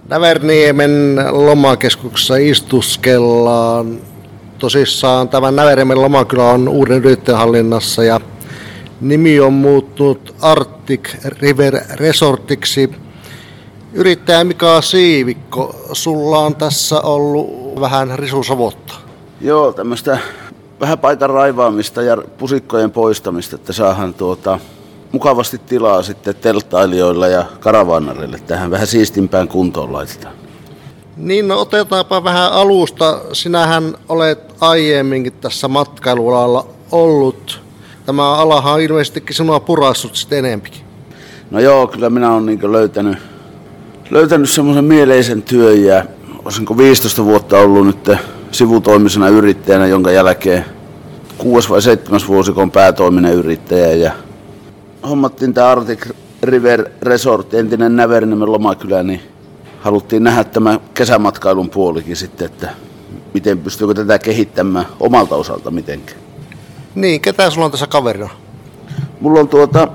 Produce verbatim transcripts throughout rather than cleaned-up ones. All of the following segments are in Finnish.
Näverniemen lomakeskuksessa istuskellaan. Tosissaan tämä Näverniemen lomakylä on uuden yrittäjän hallinnassa ja nimi on muuttunut Arctic River Resortiksi. Yrittäjä Mika Siivikko, sulla on tässä ollut vähän risusavottaa. Joo, tämmöistä vähän paikan raivaamista ja pusikkojen poistamista, että saadaan tuota, mukavasti tilaa sitten telttailijoilla ja karavaanareille. Tähän vähän siistimpään kuntoon laitetaan. Niin, no otetaanpa vähän alusta. Sinähän olet aiemminkin tässä matkailualalla ollut. Tämä alahan on ilmeisestikin sinua purassut sitten enempikin. No joo, kyllä minä olen niin löytänyt, löytänyt semmoisen mieleisen työn ja olisinko viisitoista vuotta ollut nyt sivutoimisena yrittäjänä, jonka jälkeen kuudes vai seitsemäs vuosi, kun on päätoiminen yrittäjä. Ja hommattiin tämä Arctic River Resort, entinen Näverniemen lomakylä, niin haluttiin nähdä tämä kesämatkailun puolikin sitten, että miten pystyykö tätä kehittämään omalta osalta mitenkään. Niin, ketä sulla on tässä kaverina? Mulla on tuota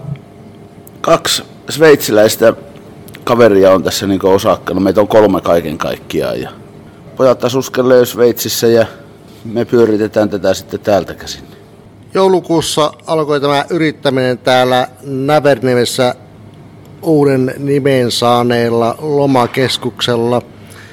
kaksi sveitsiläistä kaveria on tässä niin osakkaana. Meitä on kolme kaiken kaikkiaan. Ja pojat asuskelee Sveitsissä ja me pyöritetään tätä sitten täältä käsin. Joulukuussa alkoi tämä yrittäminen täällä Näverniemessä uuden nimen saaneella lomakeskuksella.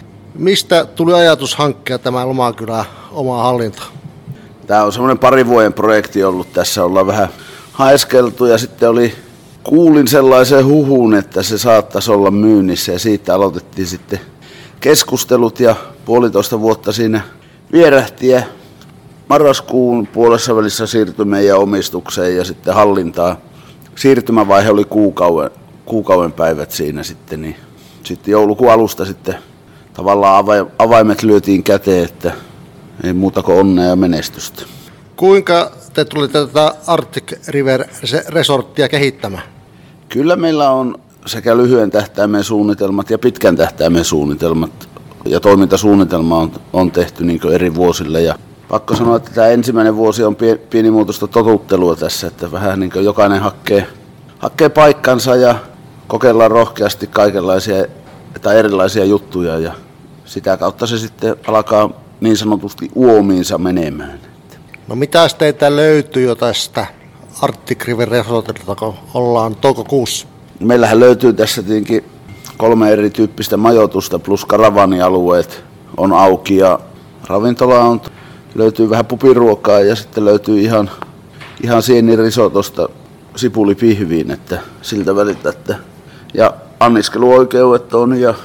Mistä tuli ajatus hankkia tämä lomakylä omaa hallintaan? Tämä on semmoinen pari vuoden projekti ollut. Tässä ollaan vähän haeskeltu ja sitten oli, kuulin sellaisen huhun, että se saattaisi olla myynnissä ja siitä aloitettiin sitten keskustelut ja puolitoista vuotta siinä vierähti ja marraskuun puolessa välissä siirtyi meidän omistukseen ja sitten hallintaan. Siirtymävaihe oli kuukauden, kuukauden päivät siinä sitten, niin sitten joulukuun alusta sitten tavallaan avaimet lyötiin käteen, että ei muuta kuin onnea ja menestystä. Kuinka te tulitte tätä Arctic River Resorttia kehittämään? Kyllä meillä on sekä lyhyen tähtäimen suunnitelmat ja pitkän tähtäimen suunnitelmat. Ja toimintasuunnitelma on, on tehty niin kuin eri vuosille. Ja pakko sanoa, että tämä ensimmäinen vuosi on pienimuotoista totuttelua tässä, että vähän niin kuin jokainen hakkee, hakkee paikkansa ja kokeillaan rohkeasti kaikenlaisia tai erilaisia juttuja. Ja sitä kautta se sitten alkaa niin sanotusti uomiinsa menemään. No mitäs teitä löytyy jo tästä Arctic River Resortilta, kun ollaan toukokuussa? Meillähän löytyy tässä tietenkin kolme erityyppistä majoitusta plus karavaanialueet on auki ja ravintola on, löytyy vähän pupiruokaa ja sitten löytyy ihan, ihan sienirisotosta sipulipihviin, että siltä välillä, että ja anniskeluoikeudet on ja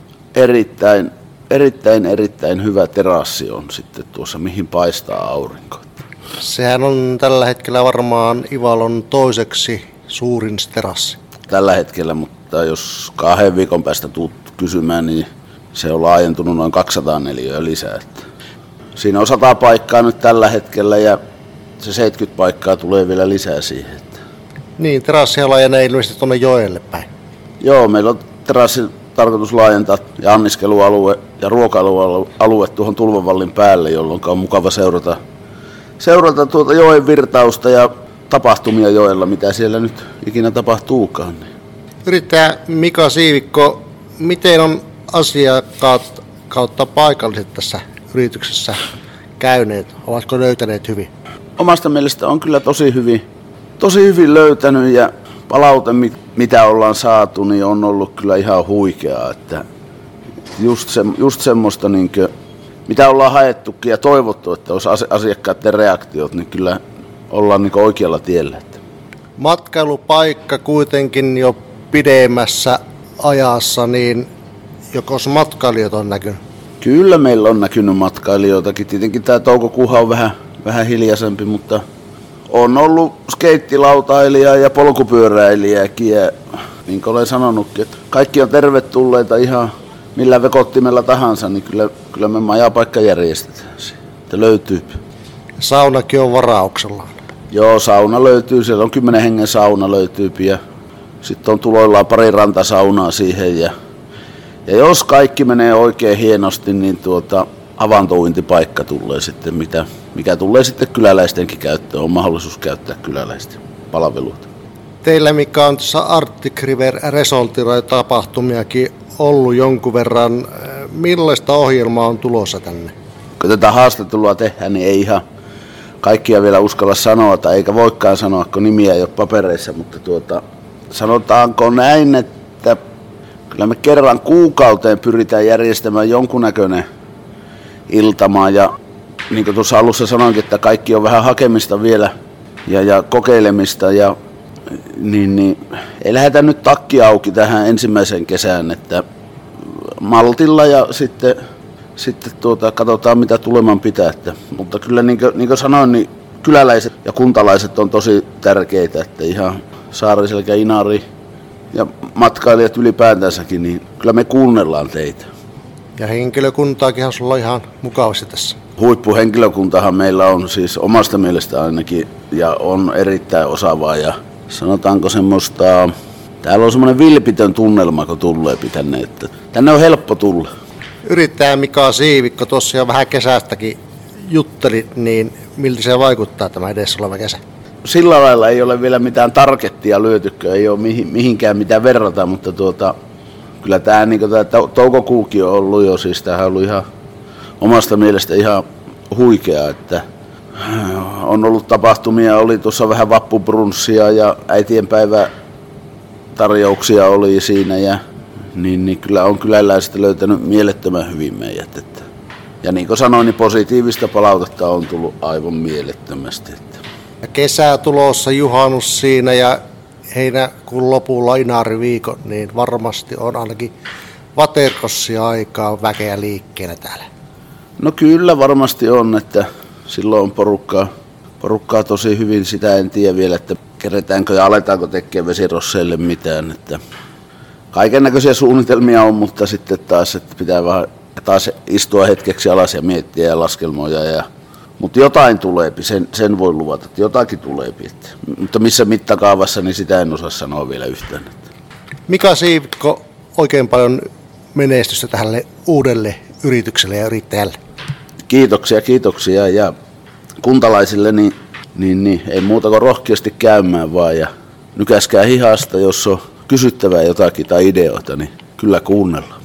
erittäin Erittäin, erittäin hyvä terassi on sitten tuossa, mihin paistaa aurinko. Sehän on tällä hetkellä varmaan Ivalon toiseksi suurin terassi. Tällä hetkellä, mutta jos kahden viikon päästä tuut kysymään, niin se on laajentunut noin kaksisataa neliöä lisää. Siinä on sata paikkaa nyt tällä hetkellä ja se seitsemänkymmentä paikkaa tulee vielä lisää siihen. Niin, terassia laajenee ilmeisesti tuonne joelle päin. Joo, meillä on terassi tarkoitus laajentaa ja anniskelualue ja ruokailualue tuohon Tulvavallin päälle, jolloin on mukava seurata, seurata tuota joen virtausta ja tapahtumia joella, mitä siellä nyt ikinä tapahtuukaan. Yrittäjä Mika Siivikko, miten on asiakkaat kautta paikalliset tässä yrityksessä käyneet? Ovatko löytäneet hyvin? Omasta mielestä on kyllä tosi hyvin, tosi hyvin löytänyt ja palaute, mitä ollaan saatu, niin on ollut kyllä ihan huikeaa, että just, se, just semmoista, niin kuin, mitä ollaan haettukin ja toivottu, että olisi asiakkaiden reaktiot, niin kyllä ollaan niin oikealla tiellä. Matkailupaikka kuitenkin jo pidemmässä ajassa, niin joko matkailijoita on näkynyt? Kyllä meillä on näkynyt matkailijoitakin. Tietenkin tämä toukokuuhan on vähän, vähän hiljaisempi, mutta on ollut skeittilautailija ja polkupyöräilijäkin ja niin kuin olen sanonutkin, että kaikki on tervetulleita ihan millä vekottimella tahansa, niin kyllä, kyllä me majapaikka järjestetään. Että löytyy. Saunakin on varauksella. Joo, sauna löytyy, siellä on kymmenen hengen sauna löytyy ja sitten on tuloillaan pari rantasaunaa siihen ja, ja jos kaikki menee oikein hienosti, niin tuota avantouintipaikka tulee sitten, mitä, mikä tulee sitten kyläläistenkin käyttöön, on mahdollisuus käyttää kyläläisten palveluita. Teillä, mikä on tuossa Arctic River Resortilla tapahtumiakin ollut jonkun verran. Millaista ohjelmaa on tulossa tänne? Kun tätä haastattelua tehdään, niin ei ihan kaikkia vielä uskalla sanoa, tai eikä voikaan sanoa, kun nimiä ei ole papereissa, mutta tuota, sanotaanko näin, että kyllä me kerran kuukauteen pyritään järjestämään jonkunnäköinen iltama, ja niin kuin tuossa alussa sanoinkin, että kaikki on vähän hakemista vielä ja, ja kokeilemista, ja niin, niin ei lähdetä nyt takki auki tähän ensimmäiseen kesään, että maltilla ja sitten, sitten tuota, katsotaan mitä tuleman pitää. Että, mutta kyllä niin kuin, niin kuin sanoin, niin kyläläiset ja kuntalaiset on tosi tärkeitä, että ihan Saariselkä, Inari ja matkailijat ylipäätänsäkin, niin kyllä me kuunnellaan teitä. Ja henkilökuntaakin sulla on ihan mukavasti tässä. Huippuhenkilökuntahan meillä on siis omasta mielestä ainakin ja on erittäin osaavaa ja sanotaanko semmoista, täällä on semmoinen vilpitön tunnelma, kun tulee tänne, että tänne on helppo tulla. Yrittäjä Mika Siivikko tuossa jo vähän kesästäkin jutteli, niin miltä se vaikuttaa tämä edessä oleva kesä? Sillä lailla ei ole vielä mitään targettia lyötykö, ei ole mihinkään mitään verrata, mutta tuota, kyllä tämä, niin tämä toukokuukin on ollut jo, siis tämähän on ollut ihan omasta mielestä ihan huikea, että on ollut tapahtumia, oli tuossa vähän vappubrunssia ja äitienpäivä tarjouksia oli siinä ja niin, niin kyllä on kyläläiset löytänyt mielettömän hyvin meidät. Että. Ja niin kuin sanoin, niin positiivista palautetta on tullut aivan mielettömästi. Että. Ja kesä tulossa, juhannus siinä ja heinäkuun lopulla Inari-viikon, niin varmasti on ainakin Vaterkossia aikaa väkeä liikkeellä täällä. No kyllä varmasti on, että silloin on porukkaa, porukkaa tosi hyvin, sitä en tiedä vielä, että keretäänkö ja aletaanko tekemään vesirosseille mitään. Että kaiken näköisiä suunnitelmia on, mutta sitten taas että pitää vähän taas istua hetkeksi alas ja miettiä ja laskelmoja. Ja, mutta jotain tuleepi, sen, sen voi luvata, että jotakin tuleepi. Että, mutta missä mittakaavassa, niin sitä en osaa sanoa vielä yhtään. Että. Mika Siivikko, oikein paljon menestystä tälle uudelle yritykselle ja yrittäjälle. Kiitoksia, kiitoksia ja kuntalaisille niin, niin, niin ei muuta kuin rohkeasti käymään vaan ja nykäskää hihasta, jos on kysyttävää jotakin tai ideoita, niin kyllä kuunnellaan.